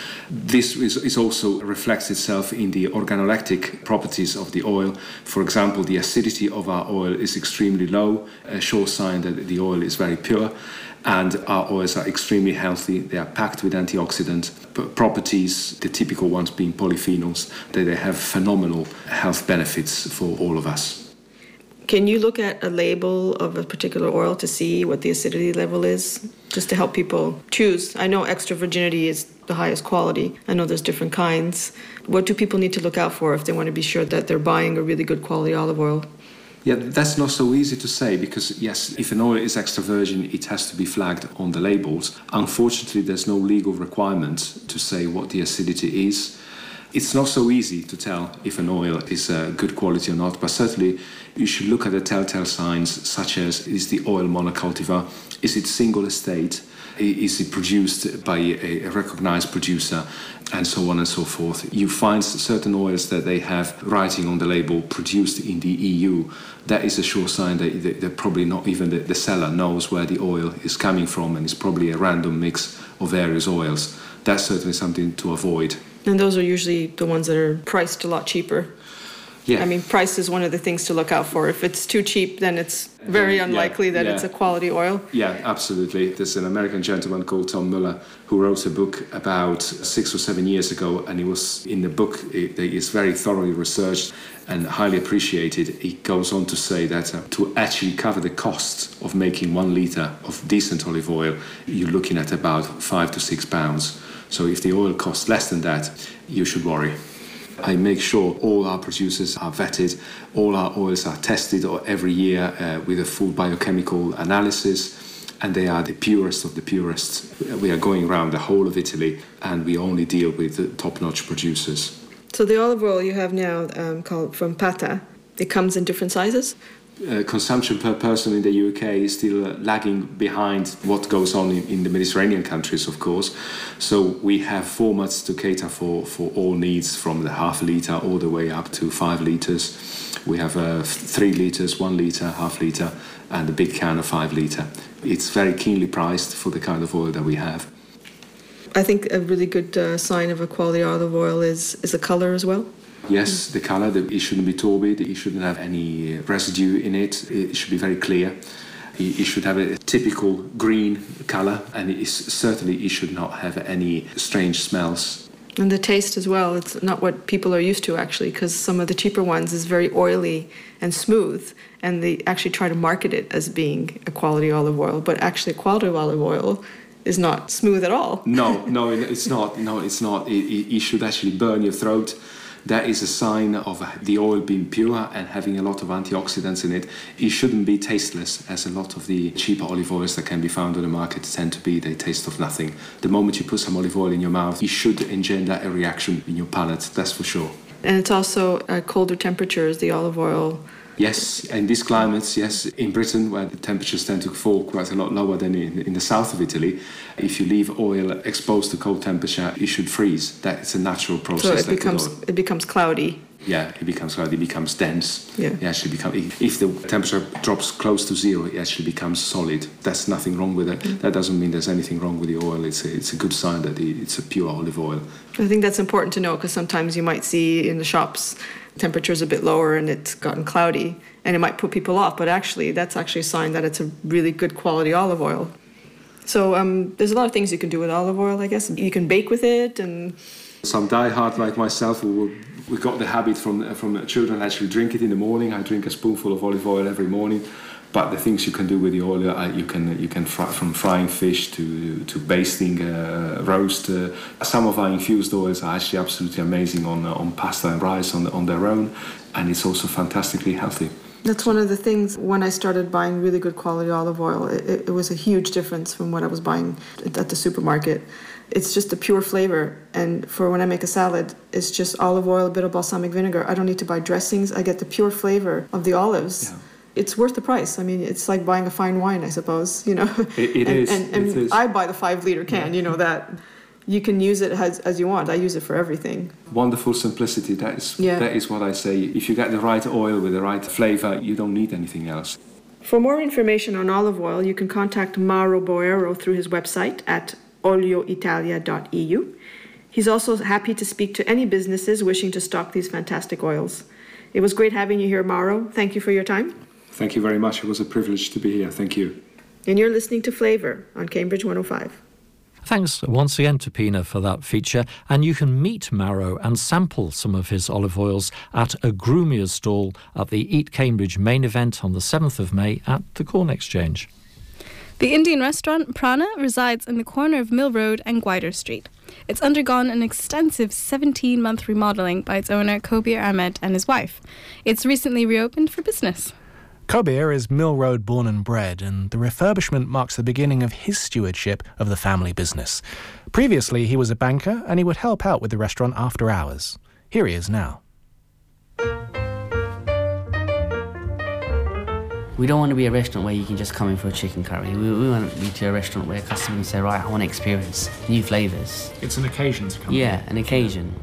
This is, is also reflects itself in the organoleptic properties of the oil. For example, the acidity of our oil is extremely low, a sure sign that the oil is very pure. And our oils are extremely healthy. They are packed with antioxidant properties, the typical ones being polyphenols, that they have phenomenal health benefits for all of us. Can you look at a label of a particular oil to see what the acidity level is, just to help people choose? I know extra virginity is the highest quality. I know there's different kinds. What do people need to look out for if they want to be sure that they're buying a really good quality olive oil? Yeah, that's not so easy to say because, yes, if an oil is extra virgin, it has to be flagged on the labels. Unfortunately, there's no legal requirement to say what the acidity is. It's not so easy to tell if an oil is uh, good quality or not, but certainly you should look at the telltale signs such as, is the oil monocultivar, is it single estate, is it produced by a recognized producer, and so on and so forth. You find certain oils that they have writing on the label produced in the E U. That is a sure sign that they're probably not even the, the seller knows where the oil is coming from, and it's probably a random mix of various oils. That's certainly something to avoid. And those are usually the ones that are priced a lot cheaper. Yeah. I mean, price is one of the things to look out for. If it's too cheap, then it's very unlikely yeah, that yeah. it's a quality oil. Yeah, absolutely. There's an American gentleman called Tom Muller who wrote a book about six or seven years ago, and he was in the book, it is very thoroughly researched and highly appreciated. He goes on to say that uh, to actually cover the cost of making one litre of decent olive oil, you're looking at about five to six pounds. So if the oil costs less than that, you should worry. I make sure all our producers are vetted, all our oils are tested every year uh, with a full biochemical analysis, and they are the purest of the purest. We are going around the whole of Italy, and we only deal with the top-notch producers. So the olive oil you have now, um, called from Pata, it comes in different sizes? Uh, consumption per person in the U K is still uh, lagging behind what goes on in, in the Mediterranean countries, of course. So we have formats to cater for, for all needs, from the half litre all the way up to five litres. We have uh, three litres, one litre, half litre, and a big can of five litre. It's very keenly priced for the kind of oil that we have. I think a really good uh, sign of a quality olive oil is, is the colour as well. Yes, the colour, it shouldn't be turbid, it shouldn't have any residue in it, it should be very clear. It should have a typical green colour, and it is, certainly it should not have any strange smells. And the taste as well, it's not what people are used to actually, because some of the cheaper ones is very oily and smooth, and they actually try to market it as being a quality olive oil, but actually a quality olive oil is not smooth at all. No, no, it's not. No, it's not. It, it, it should actually burn your throat. That is a sign of the oil being pure and having a lot of antioxidants in it. It shouldn't be tasteless, as a lot of the cheaper olive oils that can be found on the market tend to be. They taste of nothing. The moment you put some olive oil in your mouth, it should engender a reaction in your palate, that's for sure. And it's also at colder temperatures, the olive oil. Yes, in these climates, yes, in Britain, where the temperatures tend to fall quite a lot lower than in, in the south of Italy, if you leave oil exposed to cold temperature, it should freeze. That is a natural process. So it becomes it becomes cloudy. Yeah, it becomes cloudy, it becomes dense. Yeah. It actually become, if the temperature drops close to zero, it actually becomes solid. There's nothing wrong with it. Mm. That doesn't mean there's anything wrong with the oil. It's a, it's a good sign that it's a pure olive oil. I think that's important to know, because sometimes you might see in the shops temperature's a bit lower and it's gotten cloudy, and it might put people off, but actually that's actually a sign that it's a really good quality olive oil. So um, there's a lot of things you can do with olive oil, I guess. You can bake with it, and some diehard like myself who will, we got the habit from from children actually drink it in the morning. I drink a spoonful of olive oil every morning. But the things you can do with the oil, uh, you can you can fry, from frying fish to to basting, uh, roast. Uh, some of our infused oils are actually absolutely amazing on uh, on pasta and rice on on their own, and it's also fantastically healthy. That's one of the things when I started buying really good quality olive oil. It, it was a huge difference from what I was buying at the supermarket. It's just a pure flavor, and for when I make a salad, it's just olive oil, a bit of balsamic vinegar. I don't need to buy dressings. I get the pure flavor of the olives. Yeah. It's worth the price. I mean, it's like buying a fine wine, I suppose, you know. It, it and, is. And, and it is. I buy the five liter can, yeah. You know, that you can use it as, as you want. I use it for everything. Wonderful simplicity. That is, yeah. that is what I say. If you get the right oil with the right flavor, you don't need anything else. For more information on olive oil, you can contact Mauro Boero through his website at olio italia dot e u. He's also happy to speak to any businesses wishing to stock these fantastic oils. It was great having you here, Mauro. Thank you for your time. Thank you very much. It was a privilege to be here. Thank you. And you're listening to Flavour on Cambridge one oh five. Thanks once again to Pina for that feature, and you can meet Mauro and sample some of his olive oils at a Grumier's stall at the Eat Cambridge main event on the seventh of May at the Corn Exchange. The Indian restaurant Prana resides in the corner of Mill Road and Gwyder Street. It's undergone an extensive seventeen-month remodelling by its owner Kobir Ahmed and his wife. It's recently reopened for business. Kobir is Mill Road born and bred, and the refurbishment marks the beginning of his stewardship of the family business. Previously, he was a banker, and he would help out with the restaurant after hours. Here he is now. We don't want to be a restaurant where you can just come in for a chicken curry. We, we want to be to a restaurant where customers can say, right, I want to experience new flavours. It's an occasion to come. Yeah, an occasion.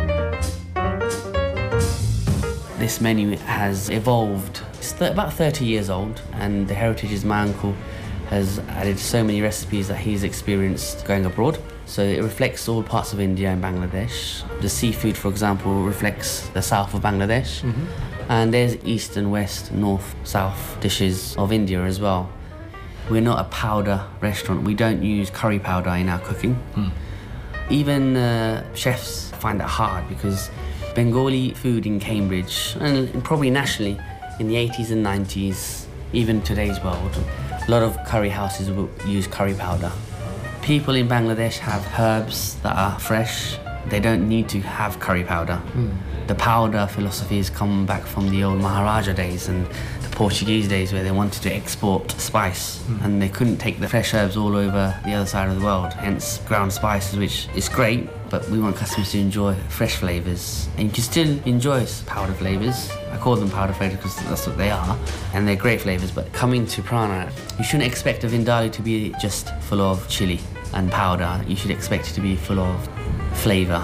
This menu has evolved. It's th- about thirty years old, and the heritage is my uncle has added so many recipes that he's experienced going abroad. So it reflects all parts of India and Bangladesh. The seafood, for example, reflects the south of Bangladesh. Mm-hmm. And there's east and west, north, south dishes of India as well. We're not a powder restaurant. We don't use curry powder in our cooking. Mm. Even uh, chefs find it hard because Bengali food in Cambridge, and probably nationally, in the eighties and nineties, even today's world, a lot of curry houses will use curry powder. People in Bangladesh have herbs that are fresh. They don't need to have curry powder. Mm. The powder philosophy has come back from the old Maharaja days and the Portuguese days where they wanted to export spice mm. and they couldn't take the fresh herbs all over the other side of the world, hence ground spices, which is great, but we want customers to enjoy fresh flavours. And you can still enjoy powder flavours. I call them powder flavours because that's what they are, and they're great flavours, but coming to Prana, you shouldn't expect a vindaloo to be just full of chilli and powder. You should expect it to be full of flavour.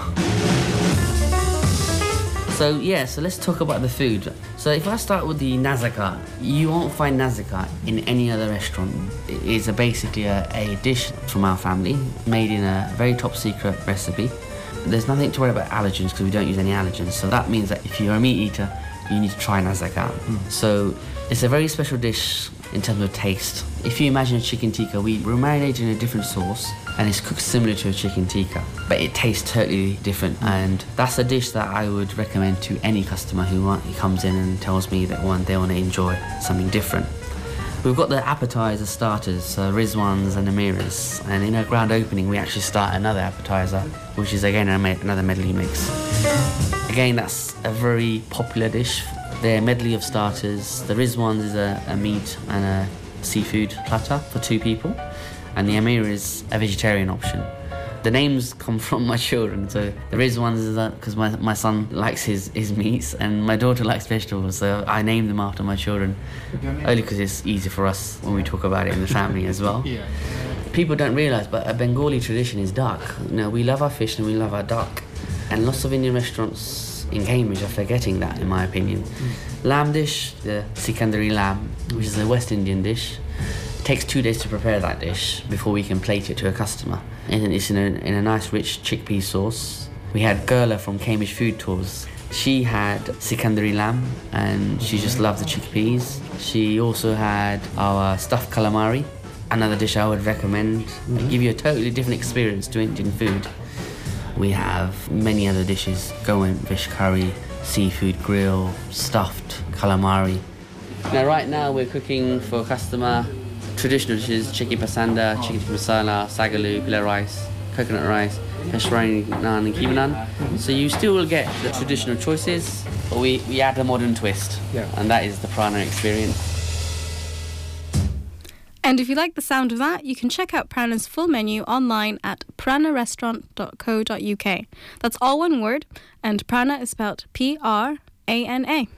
So yeah, so let's talk about the food. So if I start with the nazaka, you won't find nazaka in any other restaurant. It is a basically a, a dish from our family, made in a very top secret recipe. There's nothing to worry about allergens because we don't use any allergens. So that means that if you're a meat eater, you need to try nazaka. Mm. So it's a very special dish in terms of taste. If you imagine a chicken tikka, we marinate in a different sauce and it's cooked similar to a chicken tikka, but it tastes totally different. And that's a dish that I would recommend to any customer who, want, who comes in and tells me that one, they want to enjoy something different. We've got the appetizer starters, uh, Rizwans and Amiras, and in our grand opening we actually start another appetizer, which is again another medley mix. Again, that's a very popular dish. They're a medley of starters. The Rizwans is a, a meat and a seafood platter for two people, and the Amir is a vegetarian option. The names come from my children, so the Rizwans is because my, my son likes his, his meats and my daughter likes vegetables, so I named them after my children, only because it's easy for us when we talk about it in the family as well. Yeah. People don't realise, but a Bengali tradition is duck. You know, we love our fish and we love our duck, and lots of Indian restaurants in Cambridge are forgetting that, in my opinion. Mm. Lamb dish, the Sikandari lamb, which is a West Indian dish. It takes two days to prepare that dish before we can plate it to a customer. And it's in a, in a nice rich chickpea sauce. We had Gerla from Cambridge Food Tours. She had Sikandari lamb and she just loved the chickpeas. She also had our stuffed calamari, another dish I would recommend. Mm-hmm. To give you a totally different experience to Indian food. We have many other dishes, Goan fish curry, seafood grill, stuffed calamari. Now, right now we're cooking for a customer traditional dishes: chicken pasanda, chicken tikka masala, sagaloo, pilla rice, coconut rice, peshwari naan and keema naan. So you still will get the traditional choices, but we, we add a modern twist, yeah. and that is the Prana experience. And if you like the sound of that, you can check out Prana's full menu online at prana restaurant dot co dot U K. That's all one word, and Prana is spelled P R A N A.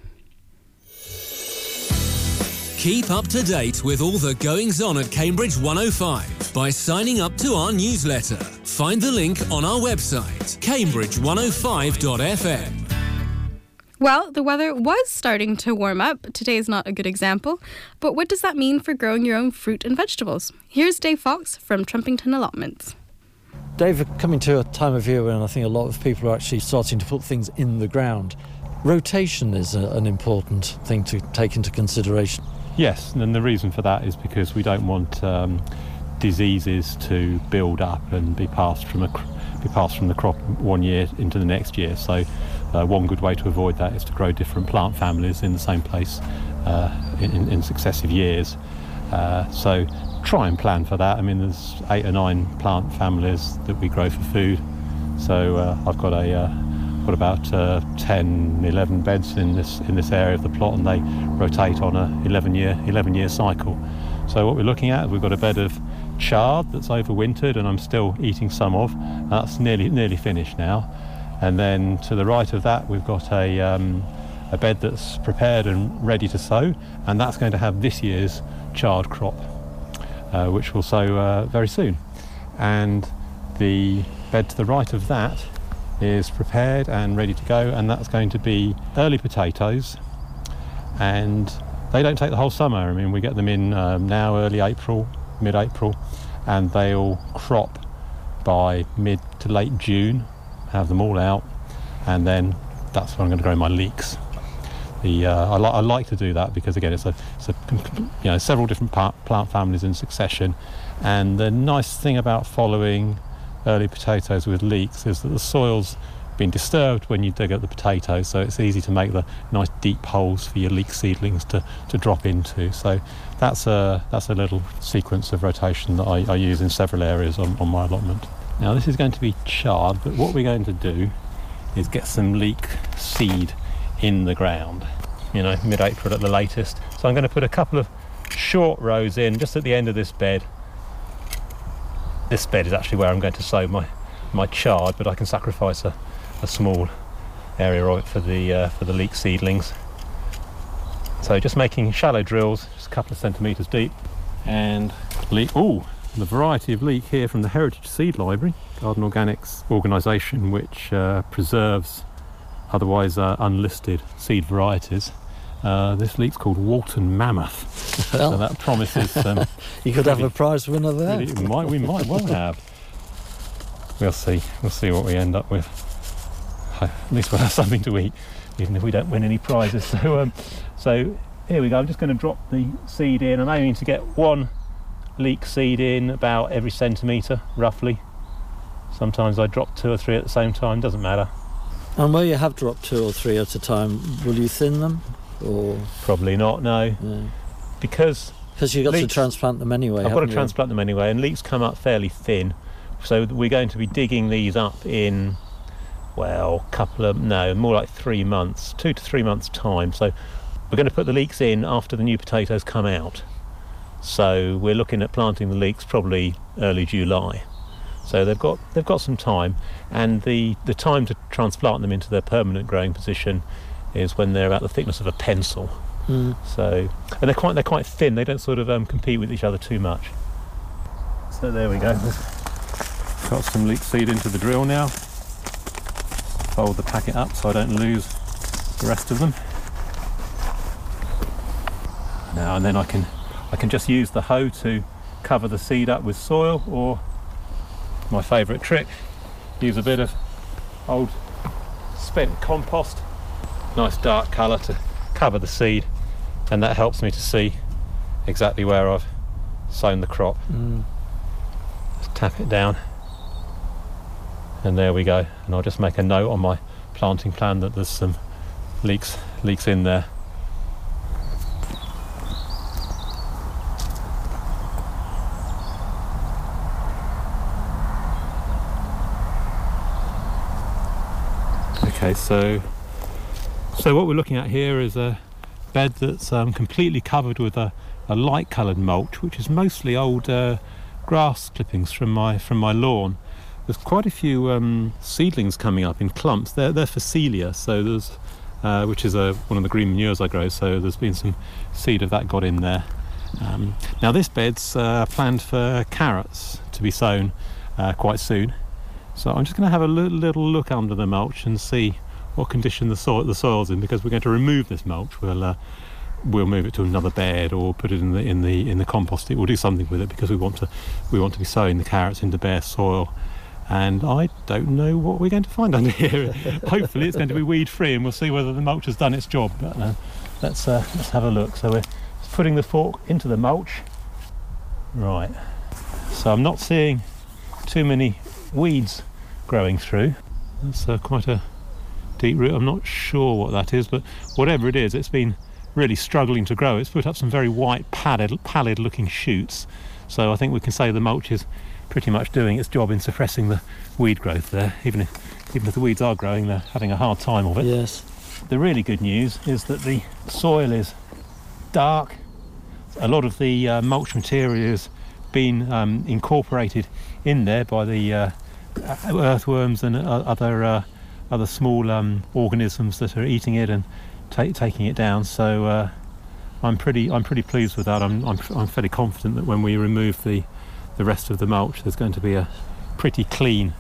Keep up to date with all the goings-on at Cambridge one oh five by signing up to our newsletter. Find the link on our website, cambridge one oh five dot f m. Well, the weather was starting to warm up. Today is not a good example. But what does that mean for growing your own fruit and vegetables? Here's Dave Fox from Trumpington Allotments. Dave, we're coming to a time of year when I think a lot of people are actually starting to put things in the ground. Rotation is a, an important thing to take into consideration. Yes, and the reason for that is because we don't want um, diseases to build up and be passed from a be passed from the crop one year into the next year. So uh, one good way to avoid that is to grow different plant families in the same place uh, in, in successive years. Uh, so try and plan for that. I mean, there's eight or nine plant families that we grow for food. So uh, I've got a uh, got about uh, ten, eleven beds in this in this area of the plot, and they rotate on a eleven year cycle. So what we're looking at, we've got a bed of chard that's overwintered, and I'm still eating some of. That's nearly nearly finished now. And then to the right of that, we've got a um, a bed that's prepared and ready to sow, and that's going to have this year's chard crop, uh, which will sow uh, very soon. And the bed to the right of that is prepared and ready to go, and that's going to be early potatoes, and they don't take the whole summer. I mean, we get them in um, now early April, mid-April, and they'll crop by mid to late June, have them all out, and then that's when I'm going to grow my leeks. The uh, I, li- I like to do that because, again, it's a, it's a you know several different pa- plant families in succession, and the nice thing about following early potatoes with leeks is that the soil's been disturbed when you dig up the potatoes, so it's easy to make the nice deep holes for your leek seedlings to, to drop into. So that's a that's a little sequence of rotation that I, I use in several areas on, on my allotment. Now this is going to be chard, but what we're going to do is get some leek seed in the ground, you know, mid-April at the latest. So I'm going to put a couple of short rows in just at the end of this bed. This bed is actually where I'm going to sow my, my chard, but I can sacrifice a, a small area of it for the uh, for the leek seedlings. So just making shallow drills, just a couple of centimetres deep, and leek. Ooh, the variety of leek here from the Heritage Seed Library, Garden Organics organisation, which uh, preserves otherwise uh, unlisted seed varieties. Uh, this leek's called Walton Mammoth. Well, so that promises um, you could really, have a prize winner there. Really, we might, we might well have. We'll see. We'll see what we end up with. At least we'll have something to eat, even if we don't win any prizes. So, um, so here we go. I'm just going to drop the seed in. I'm aiming to get one leek seed in about every centimetre, roughly. Sometimes I drop two or three at the same time. Doesn't matter. And where you have dropped two or three at a time, will you thin them? Or probably not, no. Yeah. Because because you've got leeks, to transplant them anyway. I've got to you? transplant them anyway, and leeks come up fairly thin, so we're going to be digging these up in, well, couple of no, more like three months, two to three months time. So we're going to put the leeks in after the new potatoes come out. So we're looking at planting the leeks probably early July. So they've got they've got some time, and the the time to transplant them into their permanent growing position is when they're about the thickness of a pencil. Mm. So, and they're quite they're quite thin. They don't sort of um, compete with each other too much. So there we go. Got some leek seed into the drill now. Fold the packet up so I don't lose the rest of them. Now and then I can I can just use the hoe to cover the seed up with soil, or my favourite trick, use a bit of old spent compost. Nice dark colour to cover the seed, and that helps me to see exactly where I've sown the crop. Mm. Just tap it down, and there we go. And I'll just make a note on my planting plan that there's some leeks leeks in there. Okay, so so what we're looking at here is a bed that's um, completely covered with a, a light coloured mulch, which is mostly old uh, grass clippings from my from my lawn. There's quite a few um, seedlings coming up in clumps. They're they're Phacelia, so there's uh, which is a, one of the green manures I grow. So there's been some seed of that got in there. Um, now this bed's uh, planned for carrots to be sown uh, quite soon. So I'm just going to have a li- little look under the mulch and see what condition the soil the soil's in, because we're going to remove this mulch. We'll uh, we'll move it to another bed or put it in the in the in the compost. We'll do something with it because we want to we want to be sowing the carrots into bare soil. And I don't know what we're going to find under here. Hopefully it's going to be weed free, and we'll see whether the mulch has done its job. But uh, let's uh, let's have a look. So we're putting the fork into the mulch. Right. So I'm not seeing too many weeds growing through. That's uh, quite a deep root. I'm not sure what that is, but whatever it is, it's been really struggling to grow. It's put up some very white, pallid, pallid looking shoots. So I think we can say the mulch is pretty much doing its job in suppressing the weed growth there. Even if even if the weeds are growing, they're having a hard time of it. Yes. The really good news is that the soil is dark. A lot of the uh, mulch material has been um, incorporated in there by the uh, earthworms and uh, other uh, other small um, organisms that are eating it and ta- taking it down. So uh, I'm pretty I'm pretty pleased with that. I'm I'm, I'm fairly confident that when we remove the the rest of the mulch, there's going to be a pretty clean,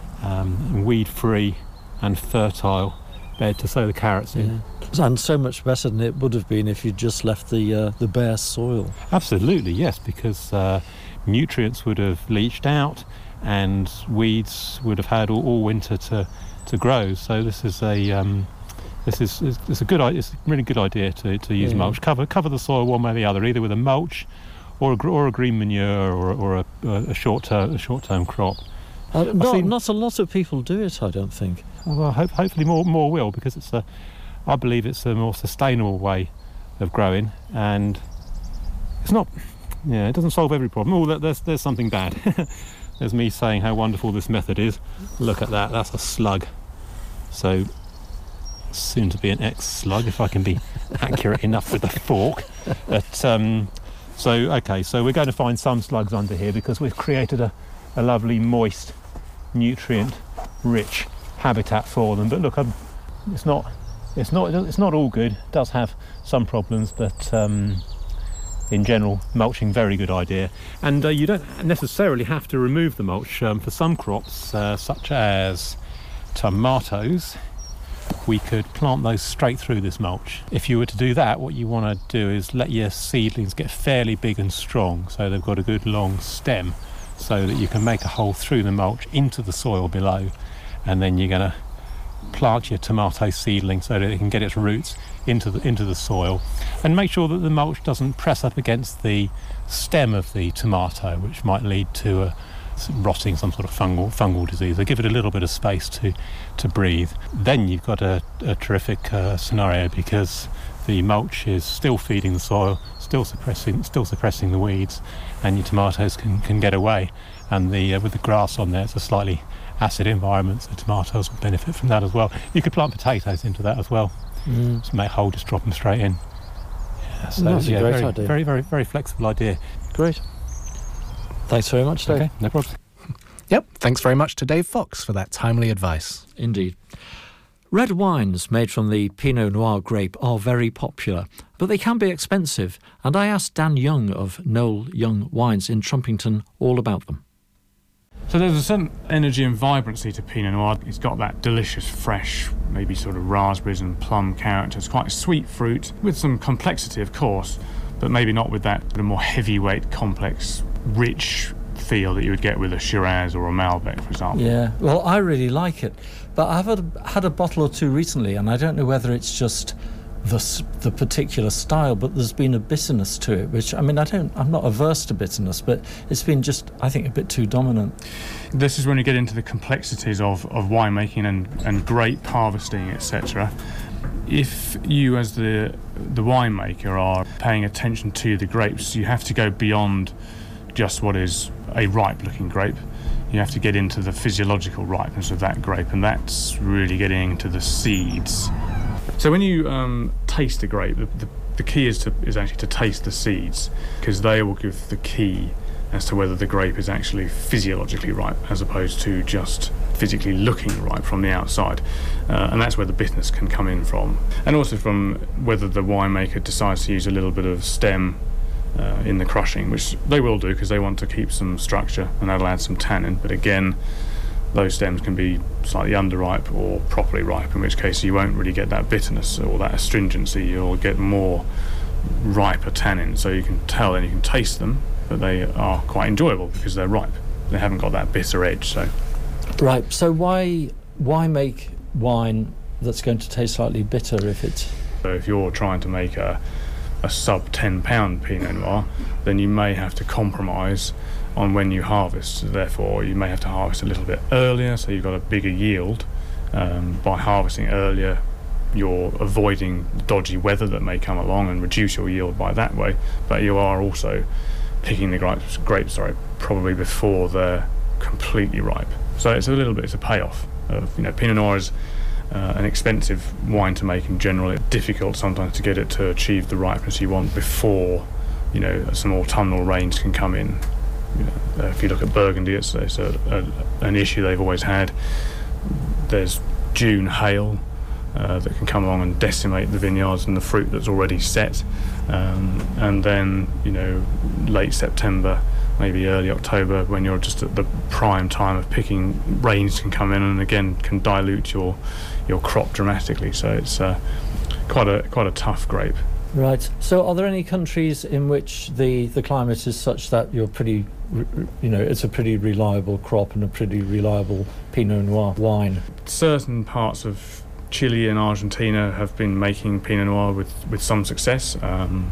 um, weed-free and fertile bed to sow the carrots in. Yeah. And so much better than it would have been if you'd just left the uh, the bare soil. Absolutely, yes, because uh, nutrients would have leached out and weeds would have had all, all winter to, to grow. So this is a um, this is it's a good it's a really good idea to, to use yeah. mulch. Cover cover the soil one way or the other, either with a mulch or a, or a green manure, or, or a, a short term a short term crop. Uh, not, seen, not a lot of people do it, I don't think. Well, hope, hopefully more more will, because it's a, I believe it's a more sustainable way of growing, and it's not, yeah, it doesn't solve every problem. Oh, there's there's something bad. There's me saying how wonderful this method is. Look at that, that's a slug. So soon to be an ex-slug, if I can be accurate enough with the fork. But um, so okay, so we're going to find some slugs under here because we've created a, a lovely moist, nutrient-rich habitat for them. But look, I'm, it's not, it's not, it's not all good. It does have some problems, but um, in general, mulching, very good idea. And uh, you don't necessarily have to remove the mulch um, for some crops, uh, such as tomatoes. We could plant those straight through this mulch. If you were to do that, what you want to do is let your seedlings get fairly big and strong, so they've got a good long stem, so that you can make a hole through the mulch into the soil below, and then you're going to plant your tomato seedling so that it can get its roots into the into the soil, and make sure that the mulch doesn't press up against the stem of the tomato, which might lead to a rotting, some sort of fungal fungal disease. So give it a little bit of space to to breathe. Then you've got a, a terrific uh, scenario, because the mulch is still feeding the soil, still suppressing still suppressing the weeds, and your tomatoes can, can get away. And the uh, with the grass on there, it's a slightly acid environment, so tomatoes will benefit from that as well. You could plant potatoes into that as well. Mm. Just make a hole, just drop them straight in. Yeah, so that's yeah, a great very, idea. Very, very, very flexible idea. Great. Thanks very much, Dave. Okay, no problem. Yep, thanks very much to Dave Fox for that timely advice. Indeed. Red wines made from the Pinot Noir grape are very popular, but they can be expensive, and I asked Dan Young of Noel Young Wines in Trumpington all about them. So there's a certain energy and vibrancy to Pinot Noir. It's got that delicious, fresh, maybe sort of raspberries and plum character. It's quite a sweet fruit, with some complexity, of course, but maybe not with that sort of more heavyweight, complex, rich feel that you would get with a Shiraz or a Malbec, for example. Yeah, well, I really like it, but I've had a, had a bottle or two recently, and I don't know whether it's just the the particular style, but there's been a bitterness to it, which, I mean, I don't, I'm not averse to bitterness, but it's been just, I think, a bit too dominant. This is when you get into the complexities of, of winemaking and, and grape harvesting, et cetera. If you, as the the winemaker, are paying attention to the grapes, you have to go beyond just what is a ripe-looking grape. you have to get into the physiological ripeness of that grape, and that's really getting into the seeds. So when you um, taste a grape, the, the, the key is to is actually to taste the seeds, because they will give the key as to whether the grape is actually physiologically ripe as opposed to just physically looking ripe from the outside. Uh, and that's where the bitterness can come in from. And also from whether the winemaker decides to use a little bit of stem uh, in the crushing, which they will do because they want to keep some structure, and that'll add some tannin. But again, those stems can be slightly underripe or properly ripe, in which case you won't really get that bitterness or that astringency. You'll get more riper tannin. So you can tell and you can taste them, but they are quite enjoyable because they're ripe. They haven't got that bitter edge. So, right. So why why make wine that's going to taste slightly bitter if it's? So if you're trying to make a a sub ten pound Pinot Noir, then you may have to compromise on when you harvest. Therefore, you may have to harvest a little bit earlier, so you've got a bigger yield. Um, by harvesting earlier, you're avoiding dodgy weather that may come along and reduce your yield by that way. But you are also picking the grapes, grapes sorry, probably before they're completely ripe. So it's a little bit, it's a payoff. Of, you know, Pinot Noir is uh, an expensive wine to make in general. It's difficult sometimes to get it to achieve the ripeness you want before, you know, some autumnal rains can come in. You know, uh, if you look at Burgundy, it's, it's a, a, an issue they've always had. There's June hail uh, that can come along and decimate the vineyards and the fruit that's already set. Um, and then, you know, late September, maybe early October, when you're just at the prime time of picking, rains can come in and again can dilute your your crop dramatically. So it's uh, quite a quite a tough grape. Right. So are there any countries in which the, the climate is such that you're pretty, you know, it's a pretty reliable crop and a pretty reliable Pinot Noir wine? Certain parts of Chile and Argentina have been making Pinot Noir with, with some success. Um,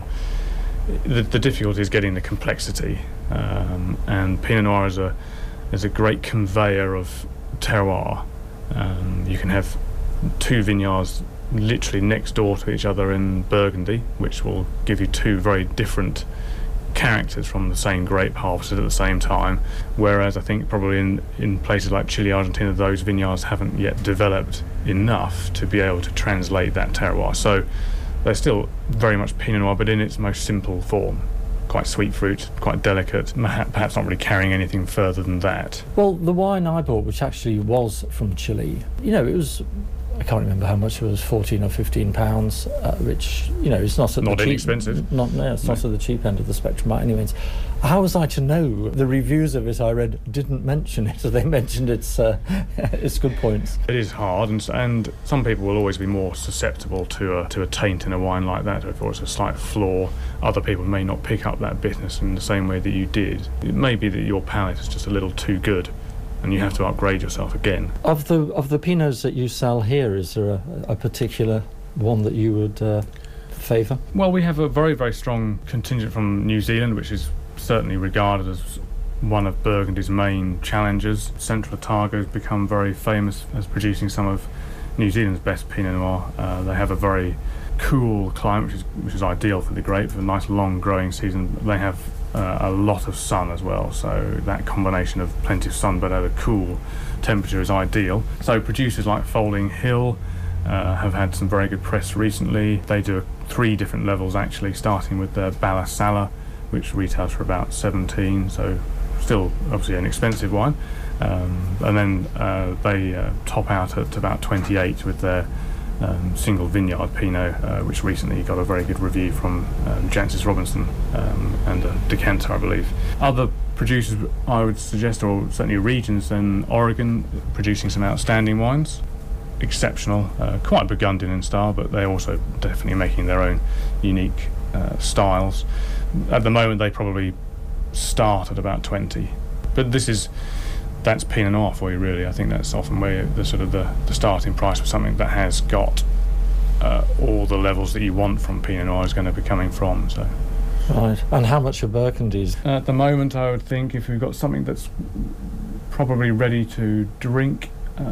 the, the difficulty is getting the complexity, um, and Pinot Noir is a is a great conveyor of terroir. Um, you can have two vineyards literally next door to each other in Burgundy, which will give you two very different characters from the same grape harvested at the same time, whereas I think probably in, in places like Chile, Argentina, those vineyards haven't yet developed enough to be able to translate that terroir. So they're still very much Pinot Noir, but in its most simple form. Quite sweet fruit, quite delicate, perhaps not really carrying anything further than that. Well, the wine I bought, which actually was from Chile, you know, it was, I can't remember how much it was, fourteen or fifteen pounds, uh, which, you know, it's not at not the cheap... inexpensive. Not, no, it's no. not at the cheap end of the spectrum by any means. How was I to know? The reviews of it I read didn't mention it, so they mentioned its uh, its good points. It is hard, and, and some people will always be more susceptible to a, to a taint in a wine like that, or it's a slight flaw. Other people may not pick up that bitterness in the same way that you did. It may be that your palate is just a little too good, and you have to upgrade yourself again. Of the of the Pinots that you sell here, is there a, a particular one that you would uh, favour? Well, we have a very, very strong contingent from New Zealand, which is certainly regarded as one of Burgundy's main challengers. Central Otago has become very famous as producing some of New Zealand's best Pinot Noir. Uh, they have a very cool climate, which is, which is ideal for the grape, a nice long growing season. They have uh, a lot of sun as well, so that combination of plenty of sun but at a cool temperature is ideal. So producers like Folding Hill uh, have had some very good press recently. They do three different levels actually, starting with the Bala-Sala, which retails for about seventeen, so still obviously an expensive wine. Um, and then uh, they uh, top out at about twenty-eight with their um, single vineyard Pinot, uh, which recently got a very good review from um, Jancis Robinson um, and a decanter, I believe. Other producers I would suggest, or certainly regions, then Oregon, producing some outstanding wines. Exceptional, uh, quite Burgundian in style, but they're also definitely making their own unique uh, styles. At the moment they probably start at about twenty, but this is that's Pinot Noir for you really. I think that's often where the sort of the, the starting price for something that has got uh, all the levels that you want from Pinot Noir is going to be coming from. So right. And how much are Burgundies? At the moment I would think if we've got something that's probably ready to drink,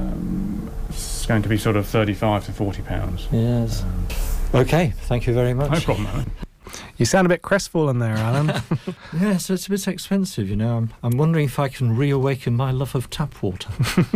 um, it's going to be sort of thirty-five to forty pounds. Yes. Um, okay, thank you very much. No problem, Alan. You sound a bit crestfallen there, Alan. Yeah, so it's a bit expensive, you know. I'm, I'm wondering if I can reawaken my love of tap water.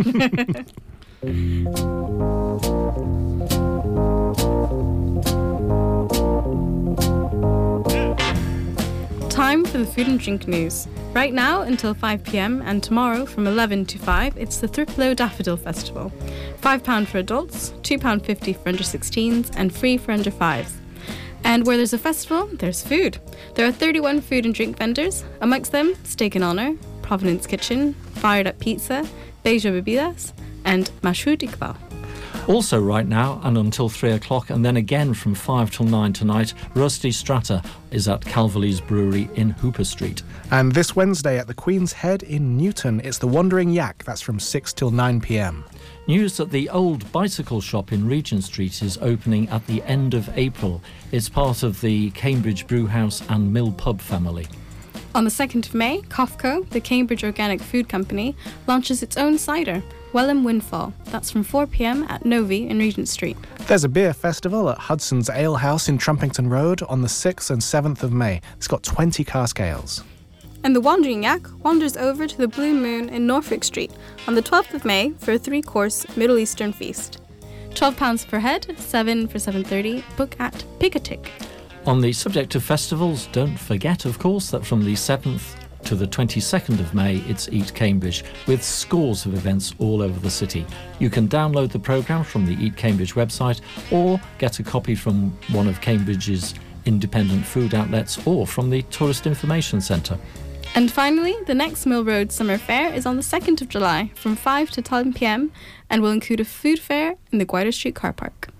Time for the food and drink news. Right now until five p m and tomorrow from eleven to five, it's the Thriplow Daffodil Festival. five pounds for adults, two pounds fifty for under sixteens and free for under fives. And where there's a festival, there's food. There are thirty-one food and drink vendors, amongst them Steak and Honour, Providence Kitchen, Fired Up Pizza, Beja Bebidas and Mashhud Iqbal. Also right now and until three o'clock, and then again from five till nine tonight, Rusty Strata is at Calverley's Brewery in Hooper Street. And this Wednesday at the Queen's Head in Newton, it's the Wandering Yak. That's from six till nine p m. News that the old bicycle shop in Regent Street is opening at the end of April. It's part of the Cambridge Brewhouse and Mill Pub family. On the second of May, Cofco, the Cambridge Organic Food Company, launches its own cider, Welham Windfall. That's from four p m at Novi in Regent Street. There's a beer festival at Hudson's Ale House in Trumpington Road on the sixth and seventh of May. It's got twenty cask ales. And the Wandering Yak wanders over to the Blue Moon in Norfolk Street on the twelfth of May for a three-course Middle Eastern feast. twelve pounds per head, seven for seven thirty. Book at Picatic. On the subject of festivals, don't forget, of course, that from the seventh to the twenty-second of May, it's Eat Cambridge, with scores of events all over the city. You can download the programme from the Eat Cambridge website or get a copy from one of Cambridge's independent food outlets or from the Tourist Information Centre. And finally, the next Mill Road Summer Fair is on the second of July from five to ten p m and will include a food fair in the Gwyder Street car park.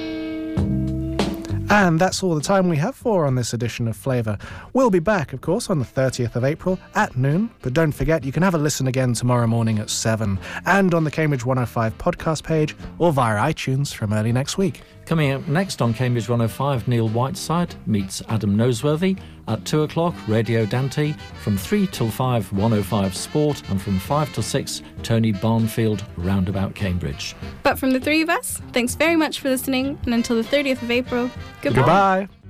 And that's all the time we have for on this edition of Flavour. We'll be back, of course, on the thirtieth of April at noon. But don't forget, you can have a listen again tomorrow morning at seven and on the Cambridge one oh five podcast page or via iTunes from early next week. Coming up next on Cambridge one oh five, Neil Whiteside meets Adam Noseworthy. At two o'clock, Radio Dante. From three till five, one oh five Sport. And from five till six, Tony Barnfield, Roundabout Cambridge. But from the three of us, thanks very much for listening. And until the thirtieth of April, goodbye. Goodbye.